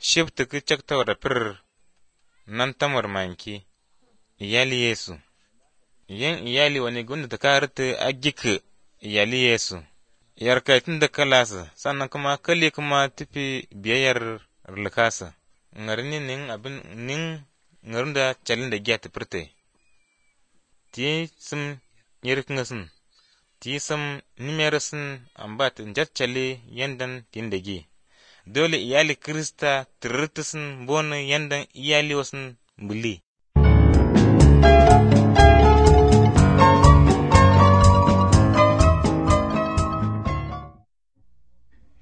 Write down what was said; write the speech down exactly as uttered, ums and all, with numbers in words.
shifta ki cakta wada pir nan tamar manki iyali Yesu. Yin iyali wani gunda ta karita agika iyali Yesu. Yarkaitin da kalasa sannan kuma kali kuma tafi biyayyar rlikasa. Ngarini nin abin nin ngarin da calin da giya ta firte. Ti sim yirkingasin. Ti sim nimerasin ambat njatcale yandan tindagi. Dole iyali Krista tiritisin bona yandan iyali wasin buli.